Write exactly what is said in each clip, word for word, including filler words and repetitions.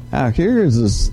Now, here's a,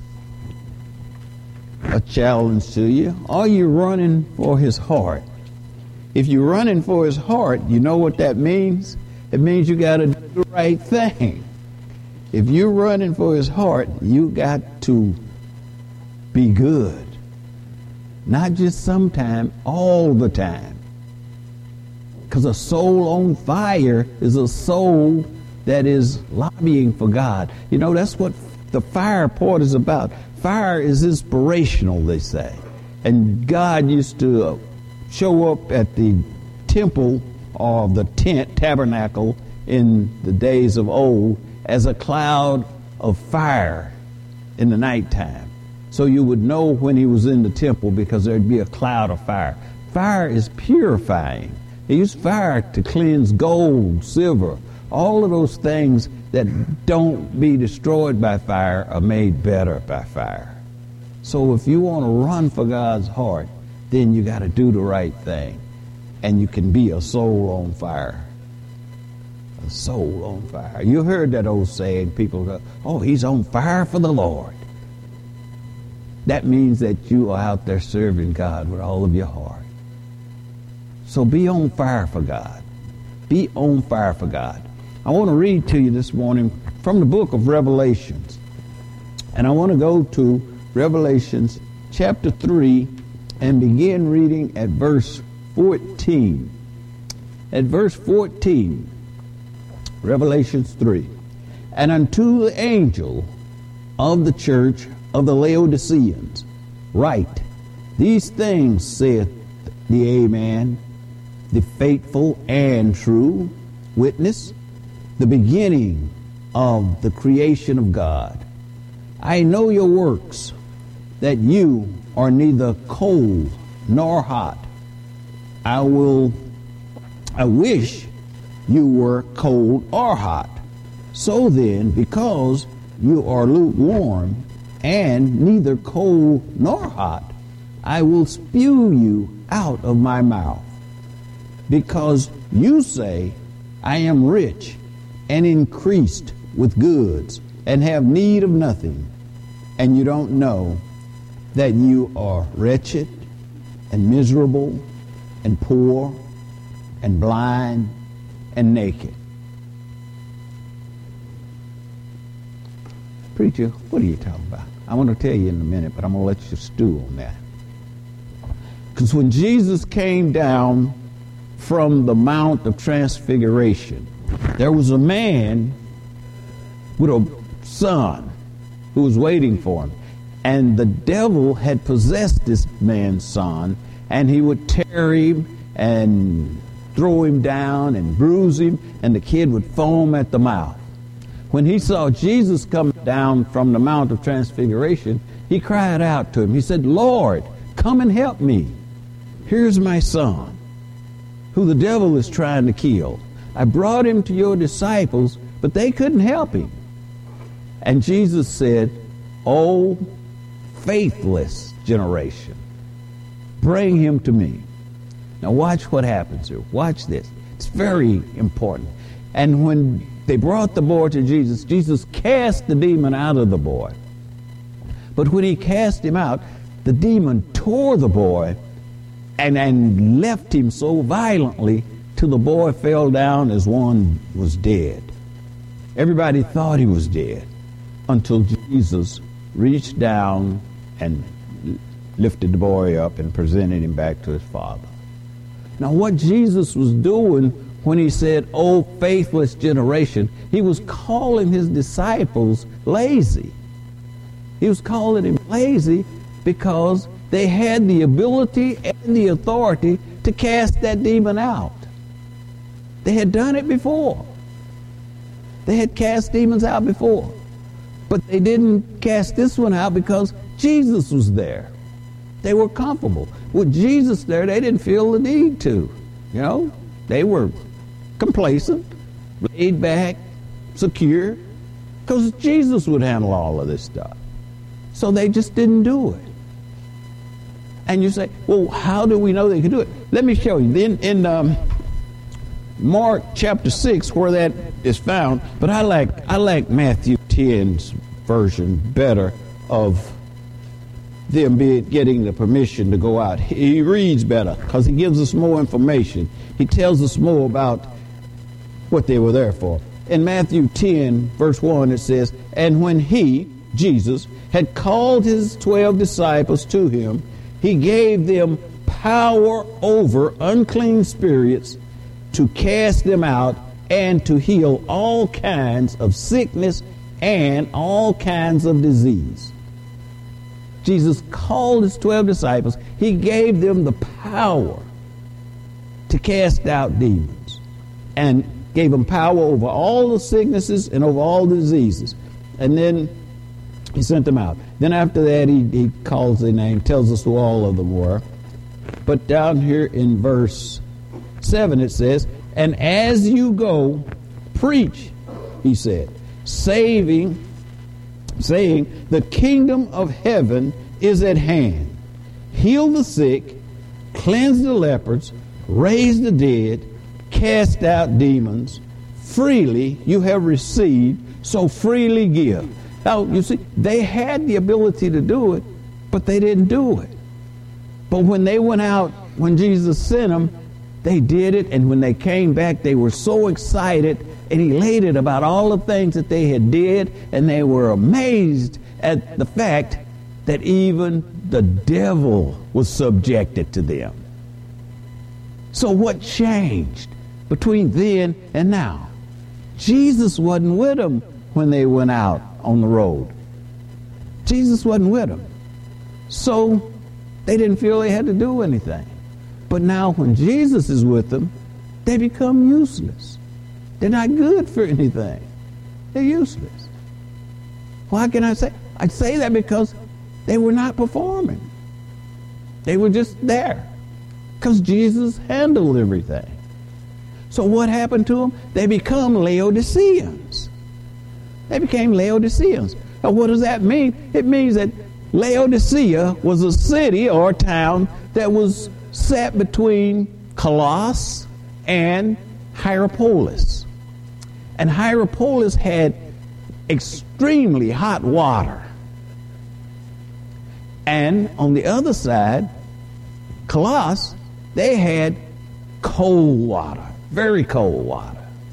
a challenge to you. Are you running for his heart? If you're running for his heart, you know what that means? It means you got to do the right thing. If you're running for his heart, you got to be good. Not just sometime, all the time. Because a soul on fire is a soul that is lobbying for God. You know, that's what the fire part is about. Fire is inspirational, they say. And God used to uh, show up at the temple or the tent, tabernacle, in the days of old as a cloud of fire in the nighttime. So you would know when he was in the temple because there'd be a cloud of fire. Fire is purifying. They use fire to cleanse gold, silver. All of those things that don't be destroyed by fire are made better by fire. So if you want to run for God's heart, then you got to do the right thing. And you can be a soul on fire. A soul on fire. You heard that old saying, people go, oh, he's on fire for the Lord. That means that you are out there serving God with all of your heart. So be on fire for God. Be on fire for God. I want to read to you this morning from the book of Revelations. And I want to go to Revelations chapter three and begin reading at verse fourteen. At verse fourteen, Revelations three. And unto the angel of the church of the Laodiceans write, these things saith the Amen, the faithful and true witness, the beginning of the creation of God. I know your works, that you are neither cold nor hot. I will, I wish you were cold or hot. So then, because you are lukewarm and neither cold nor hot, I will spew you out of my mouth. Because you say, I am rich and increased with goods and have need of nothing, and you don't know that you are wretched and miserable and poor and blind and naked. Preacher, what are you talking about? I want to tell you in a minute, but I'm going to let you stew on that. Because when Jesus came down from the Mount of Transfiguration, there was a man with a son who was waiting for him. And the devil had possessed this man's son, and he would tear him and throw him down and bruise him, and the kid would foam at the mouth. When he saw Jesus come down from the Mount of Transfiguration, he cried out to him. He said, Lord, come and help me. Here's my son, who the devil is trying to kill. I brought him to your disciples, but they couldn't help him. And Jesus said, oh, faithless generation, bring him to me. Now watch what happens here. Watch this. It's very important. And when they brought the boy to Jesus, Jesus cast the demon out of the boy. But when he cast him out, the demon tore the boy and, and left him so violently till the boy fell down as one was dead. Everybody thought he was dead until Jesus reached down and lifted the boy up and presented him back to his father. Now what Jesus was doing when he said, oh, faithless generation, he was calling his disciples lazy. He was calling them lazy because they had the ability and the authority to cast that demon out. They had done it before. They had cast demons out before. But they didn't cast this one out because Jesus was there. They were comfortable. With Jesus there, they didn't feel the need to. You know, they were complacent, laid back, secure, because Jesus would handle all of this stuff. So they just didn't do it. And you say, well, how do we know they could do it? Let me show you. In, in um, Mark chapter six, where that is found, but I like I like Matthew ten's version better of them be, getting the permission to go out. He reads better because he gives us more information. He tells us more about what they were there for. In Matthew ten, verse one, it says, "And when he," Jesus, "had called his twelve disciples to him, he gave them power over unclean spirits to cast them out and to heal all kinds of sickness and all kinds of disease." Jesus called his twelve disciples. He gave them the power to cast out demons and gave them power over all the sicknesses and over all the diseases. And then he sent them out. Then after that, he, he calls their name, tells us who all of them were. But down here in verse seven, it says, "And as you go, preach," he said, saving, saying, "The kingdom of heaven is at hand. Heal the sick, cleanse the lepers, raise the dead, cast out demons. Freely you have received, so freely give." Now, you see, they had the ability to do it, but they didn't do it. But when they went out, when Jesus sent them, they did it, and when they came back, they were so excited and elated about all the things that they had did, and they were amazed at the fact that even the devil was subjected to them. So what changed between then and now? Jesus wasn't with them when they went out on the road. Jesus wasn't with them. So they didn't feel they had to do anything. But now when Jesus is with them, they become useless. They're not good for anything. They're useless. Why can I say? I say that because they were not performing. They were just there because Jesus handled everything. So what happened to them? They become Laodiceans. They became Laodiceans. Now what does that mean? It means that Laodicea was a city or a town that was set between Colossus and Hierapolis. And Hierapolis had extremely hot water. And on the other side, Colossus, they had cold water, very cold water.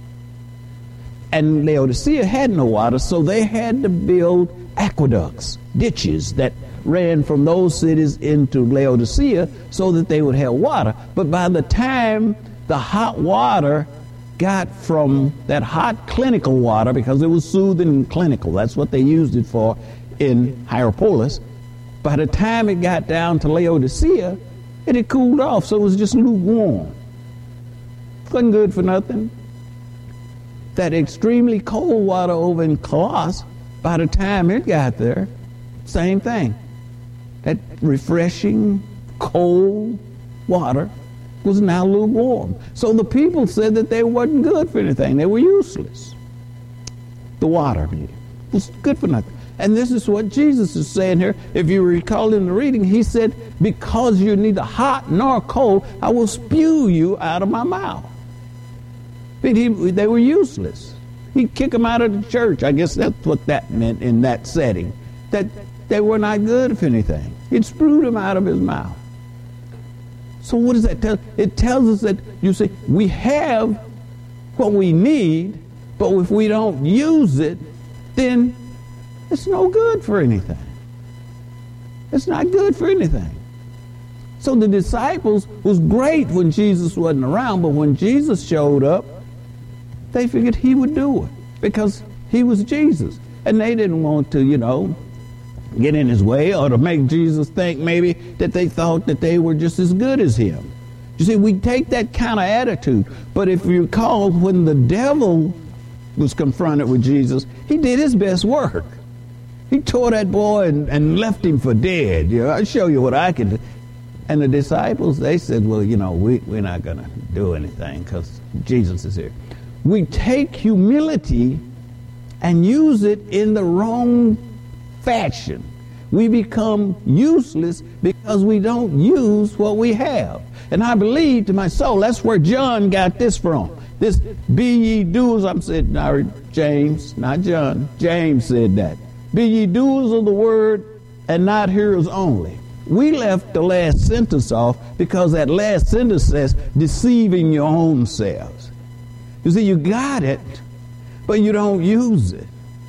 And Laodicea had no water, so they had to build aqueducts, ditches that ran from those cities into Laodicea so that they would have water. But by the time the hot water got from that hot clinical water, because it was soothing and clinical, that's what they used it for in Hierapolis, by the time it got down to Laodicea, it had cooled off, so it was just lukewarm. Wasn't good for nothing. That extremely cold water over in Colossus, by the time it got there, same thing. That refreshing, cold water was now lukewarm. So the people said that they wasn't good for anything. They were useless. The water was good for nothing. And this is what Jesus is saying here. If you recall in the reading, he said, "Because you're neither hot nor cold, I will spew you out of my mouth." He, they were useless. He'd kick them out of the church. I guess that's what that meant in that setting, that they were not good for anything. He'd spewed them out of his mouth. So what does that tell? It tells us that, you see, we have what we need, but if we don't use it, then it's no good for anything. It's not good for anything. So the disciples was great when Jesus wasn't around, but when Jesus showed up, they figured he would do it because he was Jesus. And they didn't want to, you know, get in his way or to make Jesus think maybe that they thought that they were just as good as him. You see, we take that kind of attitude. But if you recall, when the devil was confronted with Jesus, he did his best work. He tore that boy and, and left him for dead. You know, I'll show you what I can do. And the disciples, they said, well, you know, we, we're not going to do anything because Jesus is here. We take humility and use it in the wrong fashion. We become useless because we don't use what we have. And I believe to my soul, that's where John got this from. This be ye doers, I'm saying, no, James, not John. James said that. Be ye doers of the word and not hearers only. We left the last sentence off because that last sentence says deceiving your own selves. You see, you got it, but you don't use it.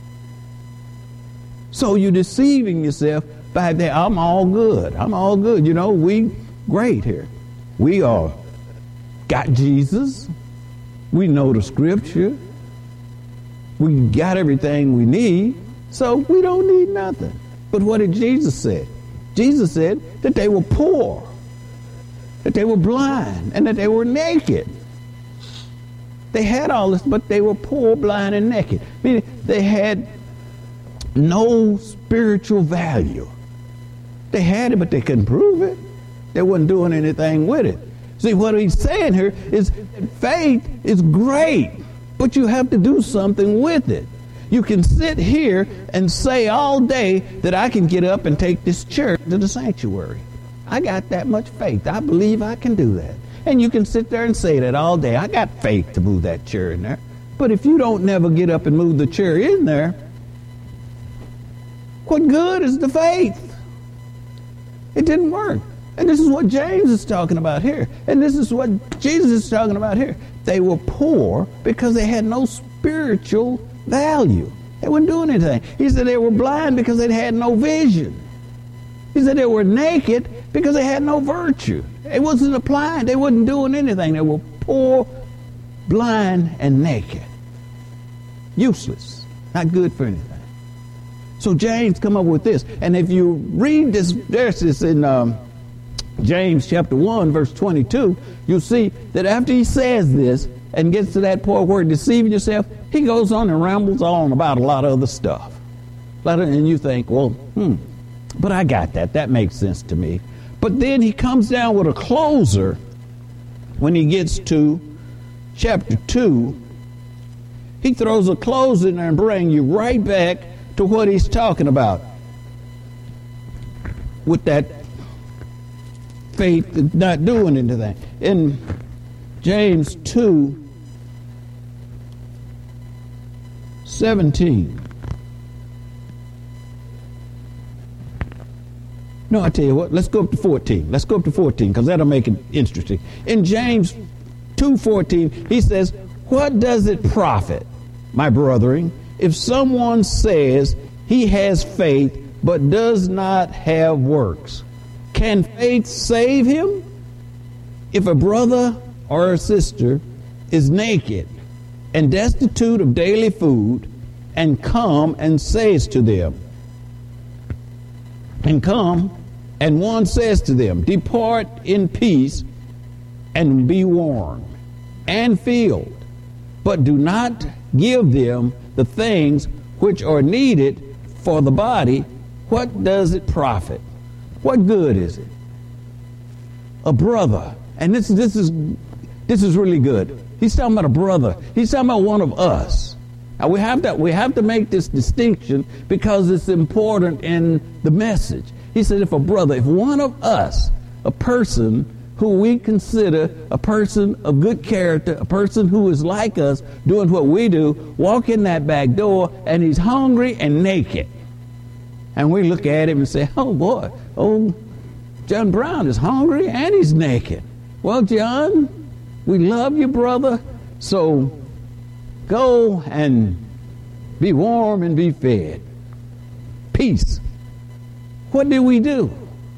So you're deceiving yourself by that, I'm all good. I'm all good. You know, we great here. We are got Jesus. We know the scripture. We got everything we need. So we don't need nothing. But what did Jesus say? Jesus said that they were poor, that they were blind, and that they were naked. They had all this, but they were poor, blind, and naked. Meaning they had no spiritual value. They had it, but they couldn't prove it. They wasn't doing anything with it. See, what he's saying here is that faith is great, but you have to do something with it. You can sit here and say all day that I can get up and take this chair to the sanctuary. I got that much faith. I believe I can do that. And you can sit there and say that all day. I got faith to move that chair in there. But if you don't never get up and move the chair in there, what good is the faith? It didn't work. And this is what James is talking about here. And this is what Jesus is talking about here. They were poor because they had no spiritual value. They weren't doing anything. He said they were blind because they had no vision. He said they were naked because they had no virtue. It wasn't applying. They wasn't doing anything. They were poor, blind, and naked. Useless. Not good for anything. So James come up with this. And if you read this, there's this in um, James chapter one, verse twenty-two, you'll see that after he says this and gets to that part where deceiving yourself, he goes on and rambles on about a lot of other stuff. And you think, well, hmm, but I got that. That makes sense to me. But then he comes down with a closer when he gets to chapter two. He throws a close in there and brings you right back to what he's talking about with that faith not doing anything. In James two seventeen. No, I tell you what, let's go up to fourteen. Let's go up to fourteen because that'll make it interesting. In James two fourteen, he says, what does it profit, my brethren, if someone says he has faith but does not have works? Can faith save him? If a brother or a sister is naked and destitute of daily food, and come and says to them, and come, and one says to them, depart in peace and be warmed and filled, but do not give them the things which are needed for the body, what does it profit? What good is it? A brother, and this, this is this is really good. He's talking about a brother. He's talking about one of us. Now we have to we have to make this distinction because it's important in the message. He said, if a brother, if one of us, a person who we consider a person of good character, a person who is like us, doing what we do, walk in that back door and he's hungry and naked. And we look at him and say, oh boy, oh, John Brown is hungry and he's naked. Well, John, we love you, brother, so go and be warm and be fed. Peace. What do we do?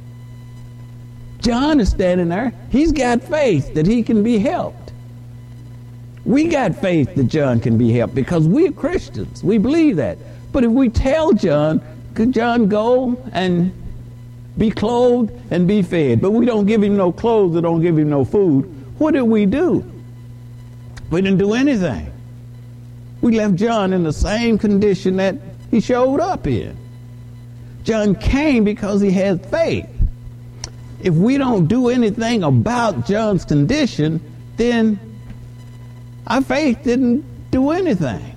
John is standing there. He's got faith that he can be helped. We got faith that John can be helped because we're Christians. We believe that. But if we tell John, could John go and be clothed and be fed, but we don't give him no clothes or don't give him no food, what did we do? We didn't do anything. We left John in the same condition that he showed up in. John came because he had faith. If we don't do anything about John's condition, then our faith didn't do anything.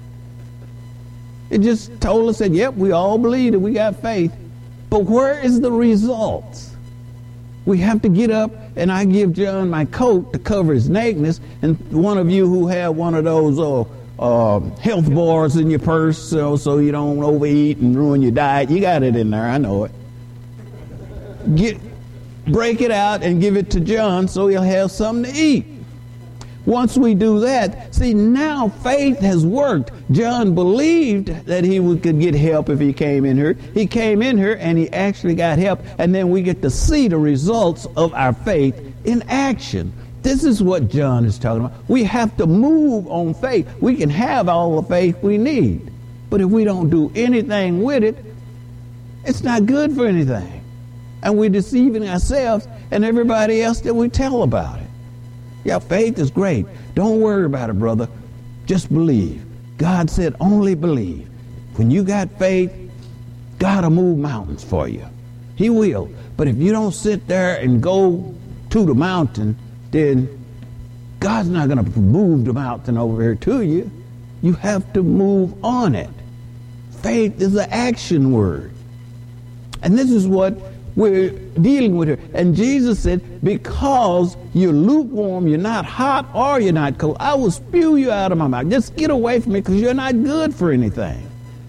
It just told us that, yep, we all believe that we got faith. But where is the results? We have to get up and I give John my coat to cover his nakedness, and one of you who have one of those uh, uh, health bars in your purse so, so you don't overeat and ruin your diet. You got it in there, I know it. Get, break it out and give it to John so he'll have something to eat. Once we do that, see, now faith has worked. John believed that he would, could get help if he came in here. He came in here and he actually got help, and then we get to see the results of our faith in action. This is what John is talking about. We have to move on faith. We can have all the faith we need, but if we don't do anything with it, it's not good for anything. And we're deceiving ourselves and everybody else that we tell about it. Yeah, faith is great. Don't worry about it, brother. Just believe. God said only believe. When you got faith, God will move mountains for you. He will. But if you don't sit there and go to the mountain, then God's not going to move the mountain over here to you. You have to move on it. Faith is an action word. And this is what we're dealing with here. And Jesus said, because you're lukewarm, you're not hot or you're not cold, I will spew you out of my mouth. Just get away from me because you're not good for anything.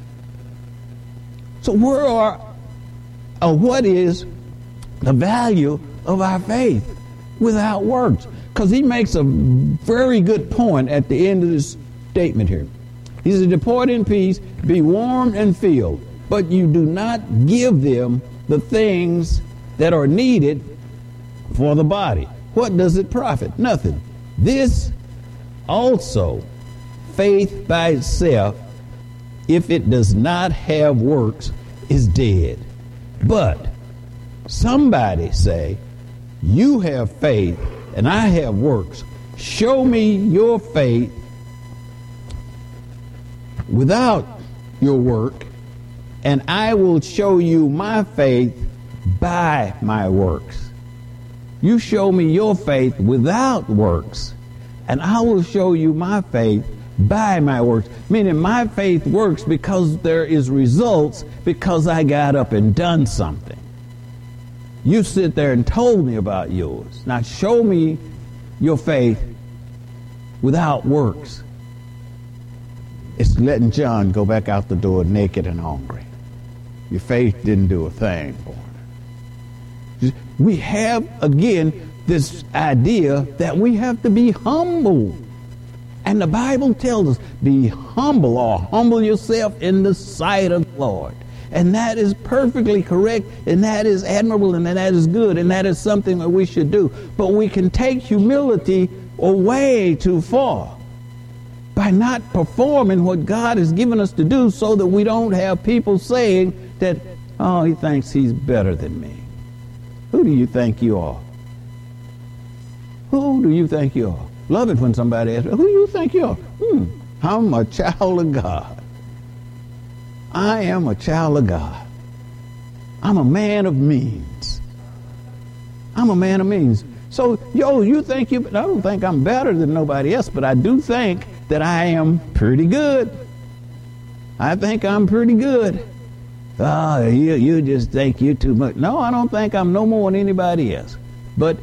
So where are, or what is the value of our faith without works? Because he makes a very good point at the end of this statement here. He says, depart in peace, be warmed and filled, but you do not give them the things that are needed for the body. What does it profit? Nothing. This also, faith by itself, if it does not have works, is dead. But somebody say, you have faith and I have works. Show me your faith without your work, and I will show you my faith by my works. You show me your faith without works, and I will show you my faith by my works. Meaning my faith works because there is results, because I got up and done something. You sit there and told me about yours. Now show me your faith without works. It's letting John go back out the door naked and hungry. Your faith didn't do a thing for him. We have, again, this idea that we have to be humble. And the Bible tells us, be humble or humble yourself in the sight of the Lord. And that is perfectly correct, and that is admirable, and that is good, and that is something that we should do. But we can take humility way too far by not performing what God has given us to do, so that we don't have people saying that, oh, he thinks he's better than me. Who do you think you are? Who do you think you are? Love it when somebody asks, who do you think you are? Hmm, I'm a child of God. I am a child of God. I'm a man of means. I'm a man of means. So, yo, you think you, I don't think I'm better than nobody else, but I do think that I am pretty good. I think I'm pretty good. Oh, you, you just think you too much. No, I don't think I'm no more than anybody else. But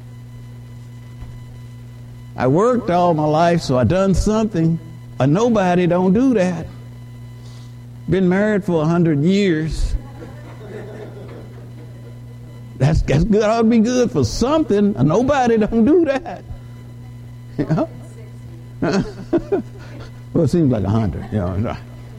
I worked all my life, so I done something. A nobody don't do that. Been married for a hundred years. That's, that's good. Ought to be good for something. A nobody don't do that. You know? Well, it seems like a hundred. You know.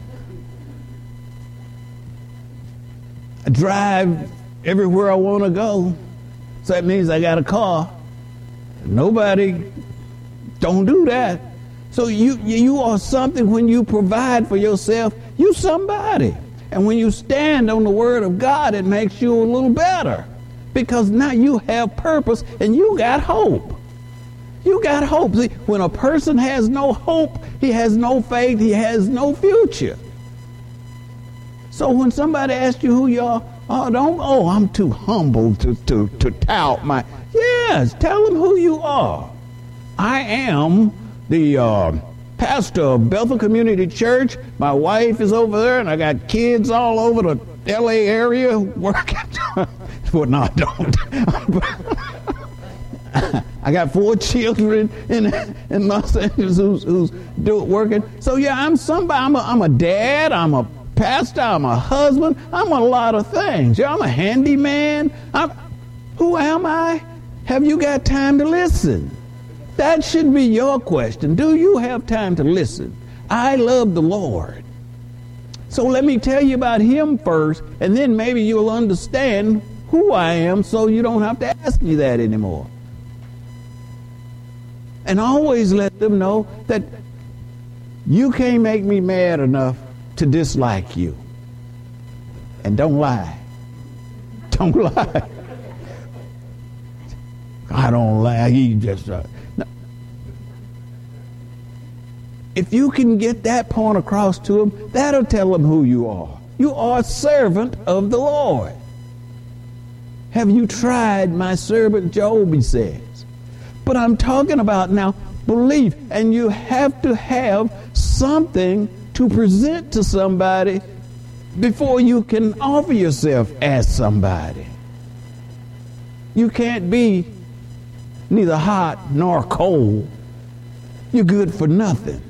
I drive everywhere I want to go, so that means I got a car. Nobody don't do that. So you you are something when you provide for yourself. You somebody. And when you stand on the word of God, it makes you a little better. Because now you have purpose and you got hope. You got hope. See, when a person has no hope, he has no faith, he has no future. So when somebody asks you who you are, oh, don't, oh, I'm too humble to, to, to tout my, yes, tell them who you are. I am the uh, pastor of Bethel Community Church. My wife is over there, and I got kids all over the L A area working. Well, no, I don't. I got four children in in Los Angeles who's who's do, working. So yeah, I'm somebody. I'm a, I'm a dad. I'm a pastor. I'm a husband. I'm a lot of things. Yeah, I'm a handyman. I'm, who am I? Have you got time to listen? That should be your question. Do you have time to listen? I love the Lord. So let me tell you about him first, and then maybe you'll understand who I am so you don't have to ask me that anymore. And always let them know that you can't make me mad enough to dislike you. And don't lie. Don't lie. I don't lie. He just... Uh, no. If you can get that point across to them, that'll tell them who you are. You are a servant of the Lord. Have you tried my servant Job, he says. But I'm talking about now belief, and you have to have something to present to somebody before you can offer yourself as somebody. You can't be neither hot nor cold. You're good for nothing.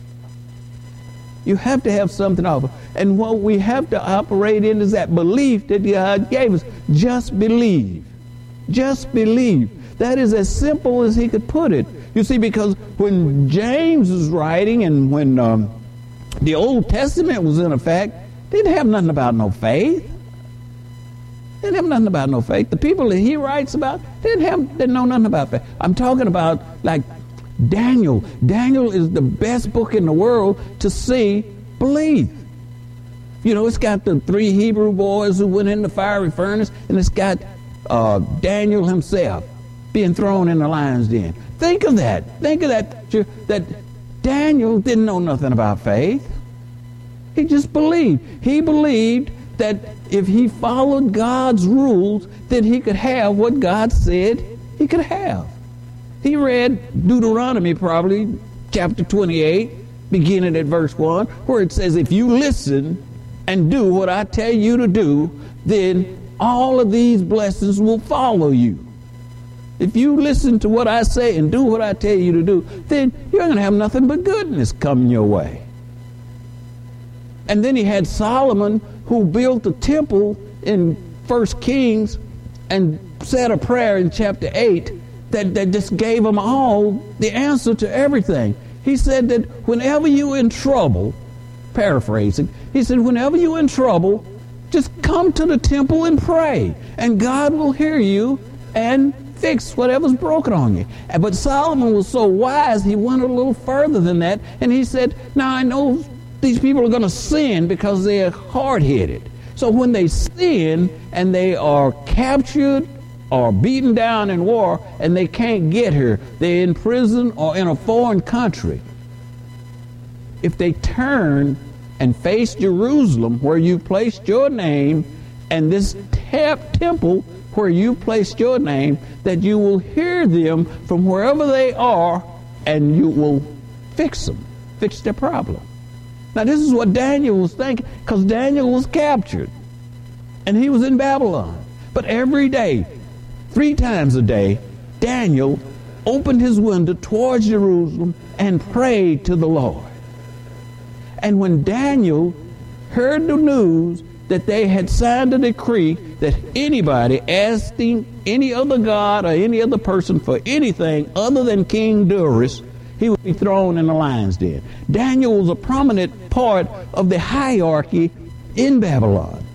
You have to have something to offer. And what we have to operate in is that belief that God gave us. Just believe. Just believe. That is as simple as he could put it. You see, because when James was writing and when um, the Old Testament was in effect, they didn't have nothing about no faith. They didn't have nothing about no faith. The people that he writes about, they didn't, have, didn't know nothing about faith. I'm talking about like Daniel. Daniel is the best book in the world to see belief. You know, it's got the three Hebrew boys who went in the fiery furnace, and it's got uh, Daniel himself being thrown in the lion's den. Think of that. Think of that. That Daniel didn't know nothing about faith. He just believed. He believed that if he followed God's rules, then he could have what God said he could have. He read Deuteronomy, probably, chapter twenty-eight, beginning at verse one, where it says, if you listen and do what I tell you to do, then all of these blessings will follow you. If you listen to what I say and do what I tell you to do, then you're going to have nothing but goodness coming your way. And then he had Solomon, who built the temple in First Kings and said a prayer in chapter eight that, that just gave them all the answer to everything. He said that whenever you're in trouble, paraphrasing, he said, whenever you're in trouble, just come to the temple and pray, and God will hear you and fix whatever's broken on you. But Solomon was so wise, he went a little further than that, and he said, now I know these people are going to sin because they're hard-headed. So when they sin and they are captured or beaten down in war and they can't get here, they're in prison or in a foreign country, if they turn and face Jerusalem, where you placed your name, and this te- temple where you placed your name, that you will hear them from wherever they are, and you will fix them, fix their problem. Now, this is what Daniel was thinking, because Daniel was captured, and he was in Babylon. But every day, three times a day, Daniel opened his window towards Jerusalem and prayed to the Lord. And when Daniel heard the news that they had signed a decree that anybody asking any other god or any other person for anything other than King Darius, he would be thrown in the lion's den. Daniel was a prominent part of the hierarchy in Babylon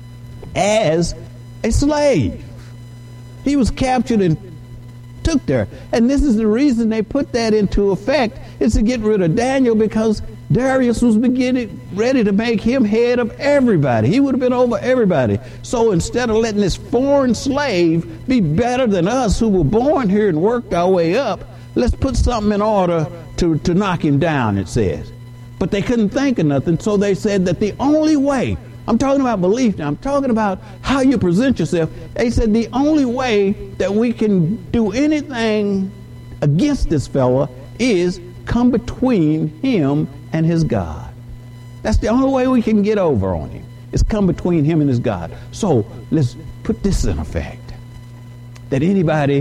as a slave. He was captured and took there. And this is the reason they put that into effect, is to get rid of Daniel, because Darius was beginning ready to make him head of everybody. He would have been over everybody. So instead of letting this foreign slave be better than us who were born here and worked our way up, let's put something in order to, to knock him down, it says. But they couldn't think of nothing, so they said that the only way, I'm talking about belief now, I'm talking about how you present yourself. They said the only way that we can do anything against this fella is come between him and his God. That's the only way we can get over on him, is come between him and his God. So let's put this in effect, that anybody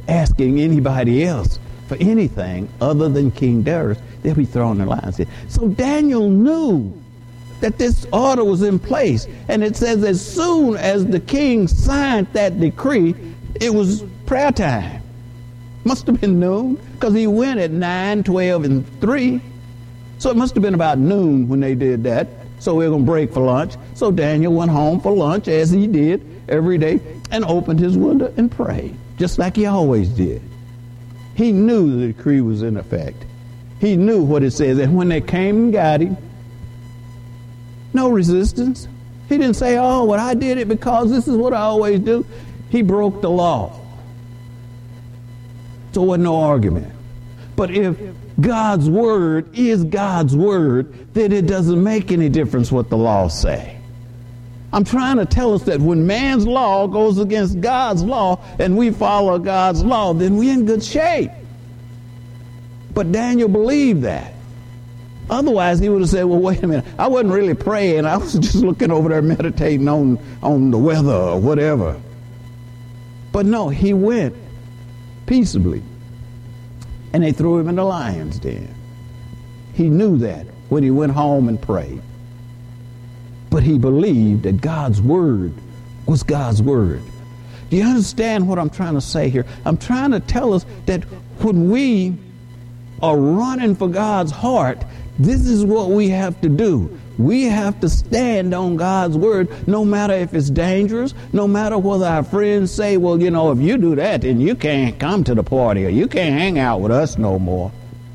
asking anybody else for anything other than King Darius, they'll be thrown in the lion's den. So Daniel knew that this order was in place. And it says as soon as the king signed that decree, it was prayer time. Must have been noon, because he went at nine, twelve, and three. So it must have been about noon when they did that. So we're going to break for lunch. So Daniel went home for lunch, as he did every day, and opened his window and prayed, just like he always did. He knew the decree was in effect. He knew what it says. And when they came and got him, no resistance. He didn't say, oh, well, I did it because this is what I always do. He broke the law. So there wasn't no argument. But if God's word is God's word, then it doesn't make any difference what the laws say. I'm trying to tell us that when man's law goes against God's law and we follow God's law, then we're in good shape. But Daniel believed that. Otherwise, he would have said, well, wait a minute, I wasn't really praying. I was just looking over there meditating on, on the weather or whatever. But no, he went peaceably. And they threw him in the lion's den. He knew that when he went home and prayed. But he believed that God's word was God's word. Do you understand what I'm trying to say here? I'm trying to tell us that when we are running for God's heart, this is what we have to do. We have to stand on God's word, no matter if it's dangerous, no matter whether our friends say, well, you know, if you do that, then you can't come to the party or you can't hang out with us no more.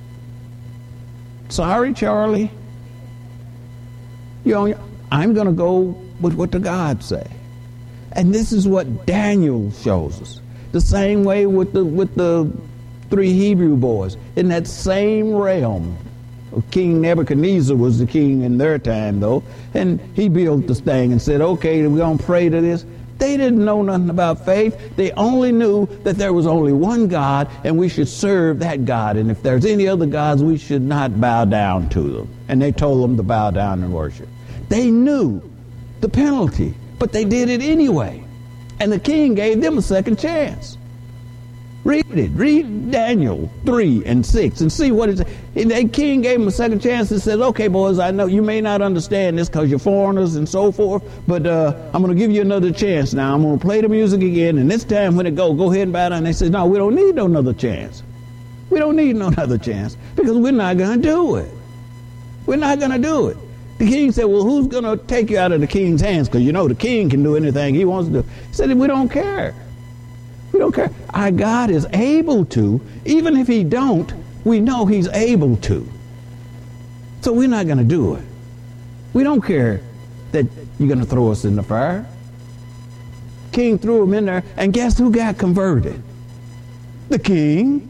Sorry, Charlie. You know, I'm going to go with what the God say. And this is what Daniel shows us. The same way with the with the three Hebrew boys. In that same realm. King Nebuchadnezzar was the king in their time, though. And he built this thing and said, okay, we're going to pray to this. They didn't know nothing about faith. They only knew that there was only one God and we should serve that God. And if there's any other gods, we should not bow down to them. And they told them to bow down and worship. They knew the penalty, but they did it anyway. And the king gave them a second chance. Read it. Read Daniel three and six and see what it says. The king gave them a second chance and said, okay, boys, I know you may not understand this because you're foreigners and so forth, but uh, I'm going to give you another chance now. I'm going to play the music again, and this time when it go, go ahead and bow down. And they said, no, we don't need no another chance. We don't need no another chance because we're not going to do it. We're not going to do it. The king said, well, who's going to take you out of the king's hands? Because, you know, the king can do anything he wants to do. He said, we don't care. We don't care. Our God is able to. Even if he don't, we know he's able to. So we're not going to do it. We don't care that you're going to throw us in the fire. King threw him in there, and guess who got converted? The king.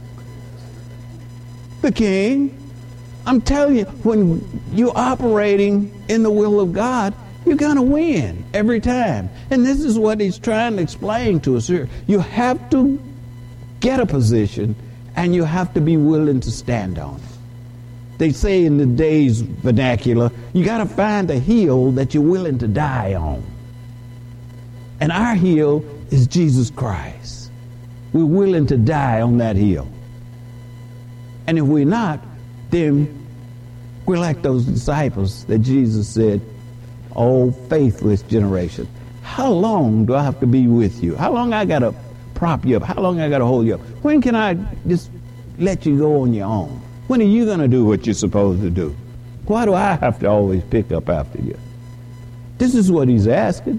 The king. I'm telling you, when you're operating in the will of God, you're going to win every time. And this is what he's trying to explain to us here. You have to get a position, and you have to be willing to stand on it. They say in the day's vernacular, you got to find a hill that you're willing to die on. And our hill is Jesus Christ. We're willing to die on that hill. And if we're not, then we're like those disciples that Jesus said, oh, faithless generation, how long do I have to be with you? How long I got to prop you up? How long I got to hold you up? When can I just let you go on your own? When are you going to do what you're supposed to do? Why do I have to always pick up after you? This is what he's asking.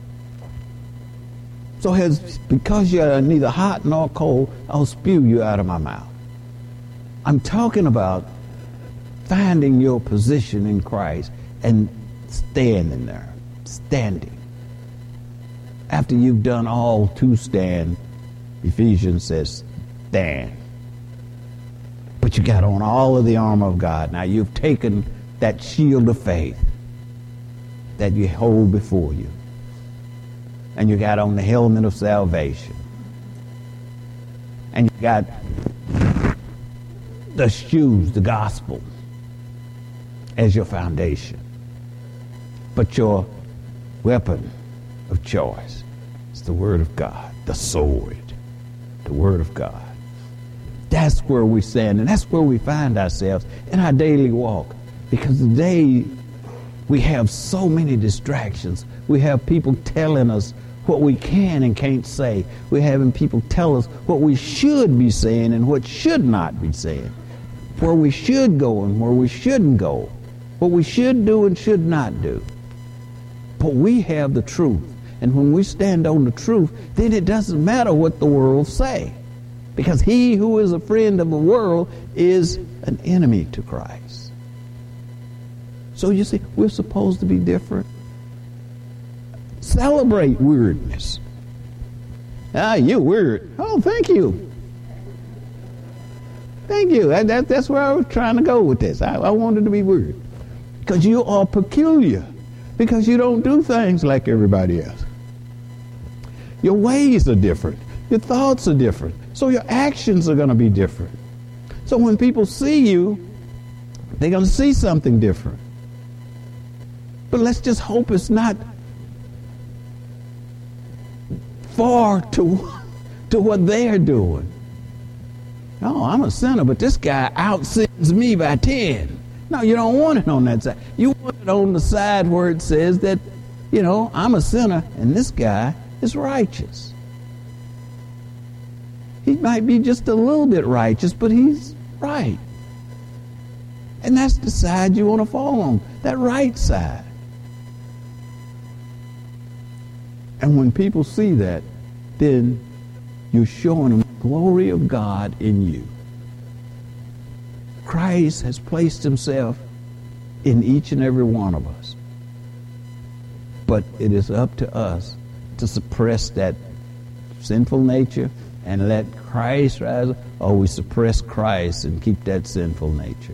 So has, because you're neither hot nor cold, I'll spew you out of my mouth. I'm talking about finding your position in Christ and standing there, standing. After you've done all to stand, Ephesians says, stand. But you got on all of the armor of God. Now you've taken that shield of faith that you hold before you. And you got on the helmet of salvation. And you got the shoes, the gospel, as your foundation. But your weapon of choice is the word of God, the sword. the Word of God. That's where we stand, and that's where we find ourselves in our daily walk. Because today we have so many distractions. We have people telling us what we can and can't say. We're having people tell us what we should be saying and what should not be saying. Where we should go and where we shouldn't go. What we should do and should not do. But we have the truth. And when we stand on the truth, then it doesn't matter what the world say. Because he who is a friend of the world is an enemy to Christ. So you see, we're supposed to be different. Celebrate weirdness. Ah, you're weird. Oh, thank you. Thank you. That, that, that's where I was trying to go with this. I, I wanted to be weird. Because you are peculiar. Because you don't do things like everybody else. Your ways are different. Your thoughts are different. So your actions are going to be different. So when people see you, they're going to see something different. But let's just hope it's not far to, to what they're doing. Oh, I'm a sinner, but this guy outsins me by ten. No, you don't want it on that side. You want it on the side where it says that, you know, I'm a sinner and this guy is righteous. He might be just a little bit righteous, but he's right. And that's the side you want to fall on, that right side. And when people see that, then you're showing them the glory of God in you. Christ has placed himself in each and every one of us. But it is up to us to suppress that sinful nature and let Christ rise, or we suppress Christ and keep that sinful nature.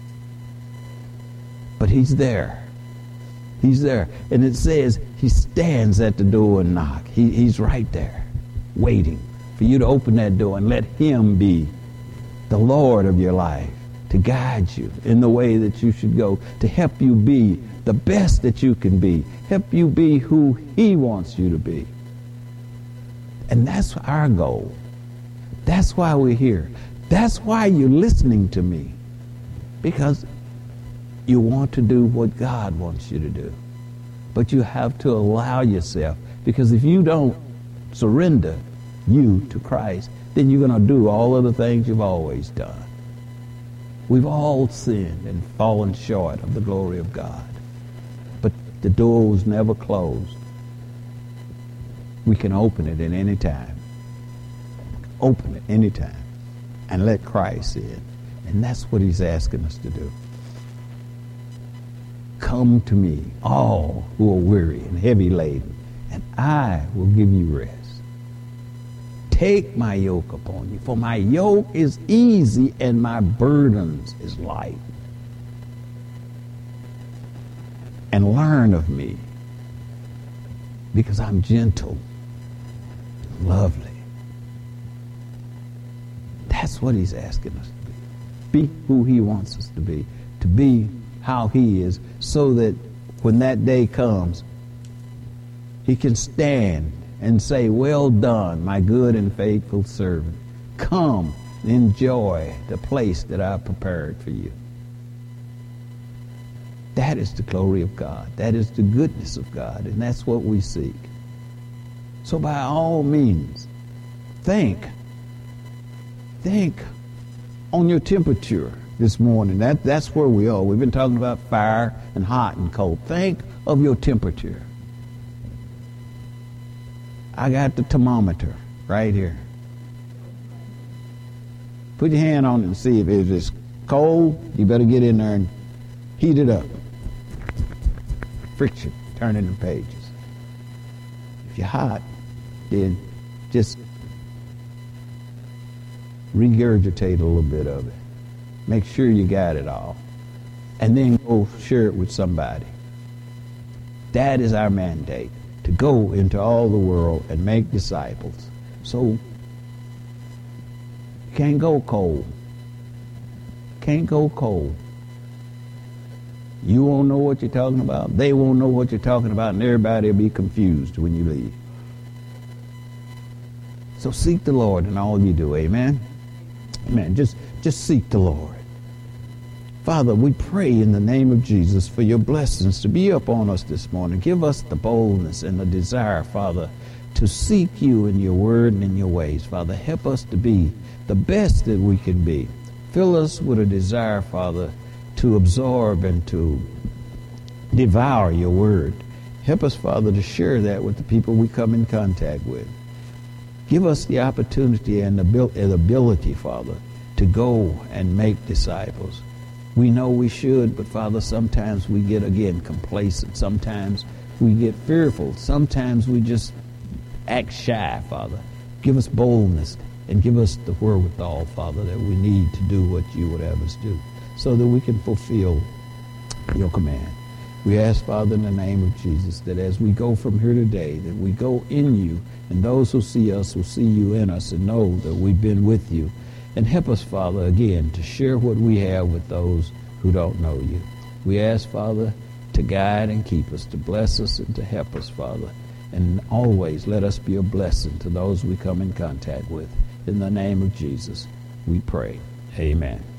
But he's there. He's there. And it says he stands at the door and knock. He, he's right there, waiting for you to open that door and let him be the Lord of your life, to guide you in the way that you should go, to help you be the best that you can be, help you be who he wants you to be. And that's our goal. That's why we're here. That's why you're listening to me. Because you want to do what God wants you to do. But you have to allow yourself. Because if you don't surrender you to Christ, then you're going to do all of the things you've always done. We've all sinned and fallen short of the glory of God. But the door was never closed. We can open it at any time. Open it any time and let Christ in. And that's what he's asking us to do. Come to me, all who are weary and heavy laden, and I will give you rest. Take my yoke upon you, for my yoke is easy and my burdens is light. And learn of me, because I'm gentle, lovely. That's what he's asking us to be. Be who he wants us to be. To be how he is, so that when that day comes, he can stand and say, well done, my good and faithful servant. Come, enjoy the place that I've prepared for you. That is the glory of God. That is the goodness of God, and that's what we seek. So by all means, think. Think on your temperature this morning. That, that's where we are. We've been talking about fire and hot and cold. Think of your temperature. I got the thermometer right here. Put your hand on it and see if it's cold. You better get in there and heat it up. Friction, turning the pages. If you're hot, then just regurgitate a little bit of it. Make sure you got it all. And then go share it with somebody. That is our mandate, to go into all the world and make disciples. So, you can't go cold. Can't go cold. You won't know what you're talking about. They won't know what you're talking about, and everybody will be confused when you leave. So seek the Lord in all you do. Amen. Amen. Just, just seek the Lord. Father, we pray in the name of Jesus for your blessings to be upon us this morning. Give us the boldness and the desire, Father, to seek you in your word and in your ways. Father, help us to be the best that we can be. Fill us with a desire, Father, to absorb and to devour your word. Help us, Father, to share that with the people we come in contact with. Give us the opportunity and the ability, Father, to go and make disciples. We know we should, but Father, sometimes we get, again, complacent. Sometimes we get fearful. Sometimes we just act shy, Father. Give us boldness and give us the wherewithal, Father, that we need to do what you would have us do so that we can fulfill your command. We ask, Father, in the name of Jesus, that as we go from here today, that we go in you, and those who see us will see you in us and know that we've been with you. And help us, Father, again, to share what we have with those who don't know you. We ask, Father, to guide and keep us, to bless us and to help us, Father. And always let us be a blessing to those we come in contact with. In the name of Jesus, we pray. Amen.